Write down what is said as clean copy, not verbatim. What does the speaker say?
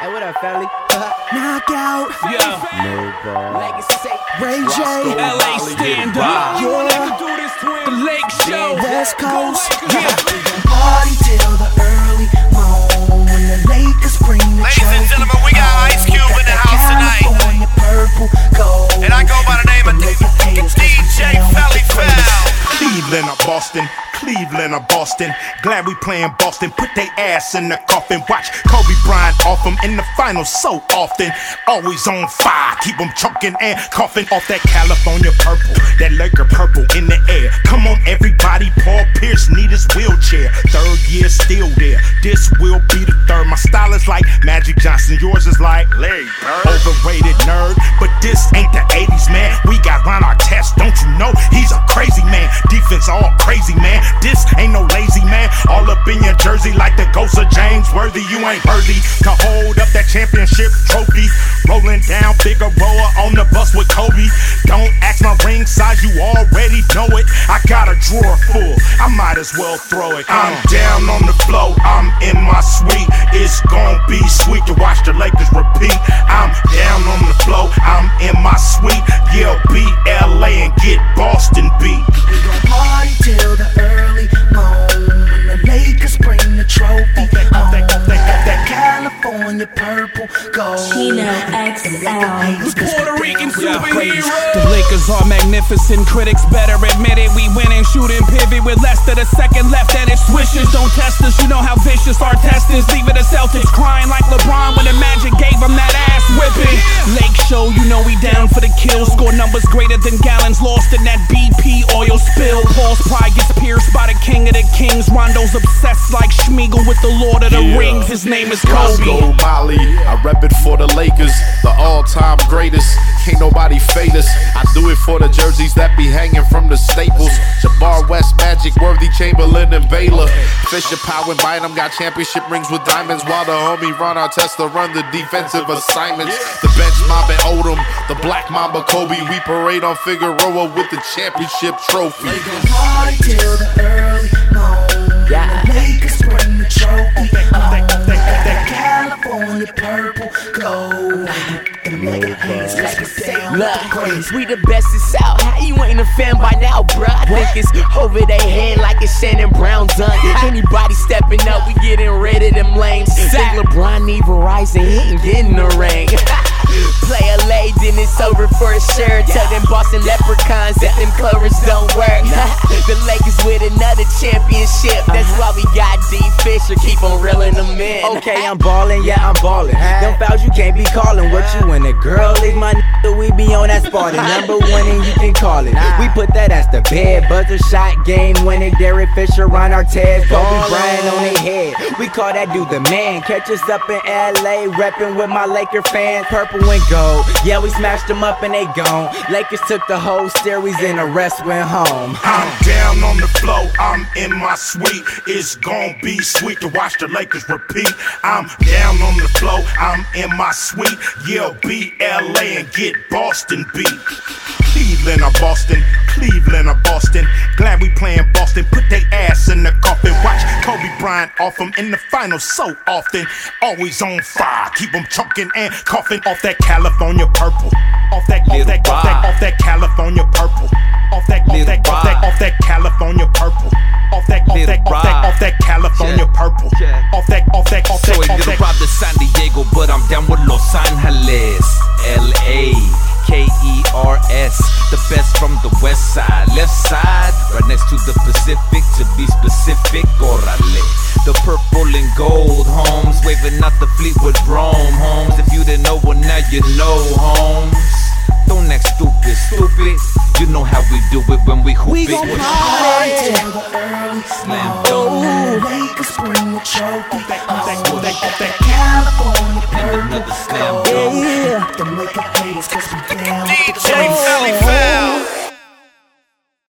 Hey, what up, Felly? Knockout. Yeah. No ball. Legacy. Ray J. LA stand up. Yeah. The Lake Show. West Coast. Yeah. Party till the early morn when the Lakers bring the Ladies and gentlemen, we got Ice Cube in the house tonight. California purple gold. And I go by the name of DJ Felly Fell. Cleveland or Boston, Cleveland or Boston. Glad we playing Boston, put they ass in the coffin. Watch Kobe Bryant off them in the finals so often. Always on fire, keep them choking and coughing off that California purple, that Laker purple in the air. Come on everybody, Paul Pierce need his wheelchair. Third year still there, this will be the third. My style is like Magic Johnson, yours is like Larry Bird. Overrated nerd, but this ain't the 80s, man. We got Ron Artest, don't you know? He's a crazy man. Defense all crazy, man. This ain't no lazy man. All up in your jersey like the ghost of James Worthy. You ain't worthy to hold up that championship trophy. Rolling down Figueroa on the bus with Kobe. Don't ask my ring size, you already know it. I got a drawer full, I might as well throw it. I'm down on the floor, I'm in my suite. It's gon' be sweet to watch the Lakers repeat. I'm down on the floor, I'm in my suite. Yeah, beat LA and get Boston beat. We gon' party till the early morn when the Lakers bring the trophy home. That California purple gold. Pino XL. The Puerto Rican superhero. The Lakers are magnificent. Critics better admit it. We winning, shooting pivot with less than a second left, and it swishes. Don't test us. You know how vicious our test is. Leaving the Celtics crying like LeBron when the Magic gave him that ass whipping. Lake Show, you know we down for the kill. Score numbers greater than gallons lost in that BP oil spill. Paul's pride gets pierced by the king of the kings. Rondo's obsessed like Schmeagol with the Lord of the Rings. His name is Kobe. Roscoe Molly, I rep it for the Lakers, the all-time greatest. Can't nobody fade us. I do it for the jerseys that be hanging from the staples. Jabbar West, Magic, Worthy, Chamberlain, and Baylor. Fisher, Powell, and Bynum got championship rings with diamonds, while the homie Ron Artest run the defensive assignments. The bench mob at Odom, the Black Mamba Kobe. We parade on Figueroa with the championship trophy. We gon' party till the early morn. Yeah. The Lakers bring the trophy home. That California purple gold. And make it hands like it's down. Look, we the best in South. How you ain't a fan by now, bruh? I think it's over their head like it's Shannon Brown done. Anybody stepping up, we getting rid of them lames. Think LeBron need Verizon, he ain't getting the ring. Play a lay, then it's over for sure. Tell them Boston Leprechauns that them clovers don't work. The Lakers with another championship. That's why we got D Fisher, keep on reeling them in. Okay, I'm ballin', yeah, I'm ballin'. Them fouls you can't be callin'. What you in it, girl? Leave my we be on that Spartan. Number one and you can call it. We put that as the bed. Buzzer shot, game winning. Derek Fisher, Ron Artest, Kobe Bryant on their head. We call that dude the man. Catch us up in LA, reppin' with my Laker fans. Purple and gold. Yeah, we smashed them up and they gone. Lakers took the whole series and the rest went home. I'm down on the floor, I'm in my suite. It's gon' be sweet to watch the Lakers repeat. I'm down on the floor, I'm in my suite. Yeah, beat LA and get Boston beat. Cleveland or Boston, Cleveland or Boston. Glad we playing Boston, put they ass in the coffin. Watch Kobe Bryant off them in the finals so often. Always on fire, keep them choking and coughing off that California purple. Off that California purple. Off that California purple. Off that California purple. Soy little Rob de San Diego, but I'm down with Los Angeles, LA, KERS, the best from the west side, left side, right next to the Pacific, to be specific, orale. The purple and gold homes, waving out the Fleetwood Rome homes. If you didn't know, well now you know, homes. Don't act stupid, you know how we do it when we hoop We it. gon' party till the early morn. Lakers bring the trophy home. That California purple gold. Yeah. The Laker haters 'cause we down with the DJ Felly Fell.